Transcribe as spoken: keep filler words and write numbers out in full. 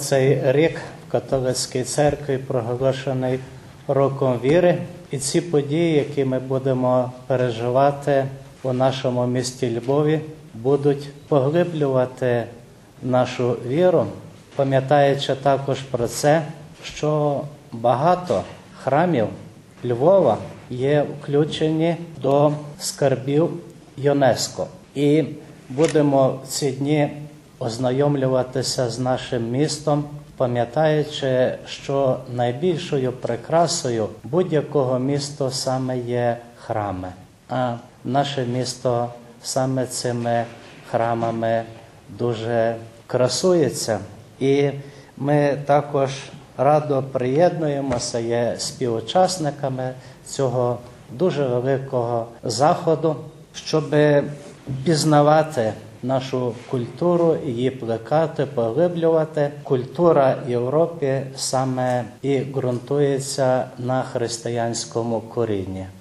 Цей рік в католицькій церкві проголошений роком віри, і ці події, які ми будемо переживати у нашому місті Львові, будуть поглиблювати нашу віру, пам'ятаючи також про це, що багато храмів Львова є включені до скарбів ЮНЕСКО. І будемо в ці дні ознайомлюватися з нашим містом, пам'ятаючи, що найбільшою прикрасою будь-якого міста саме є храми. А наше місто саме цими храмами дуже красується. І ми також радо приєднуємося, є співучасниками цього дуже великого заходу, щоб пізнавати нашу культуру, її плекати, поглиблювати. Культура Європи саме і ґрунтується на християнському корінні.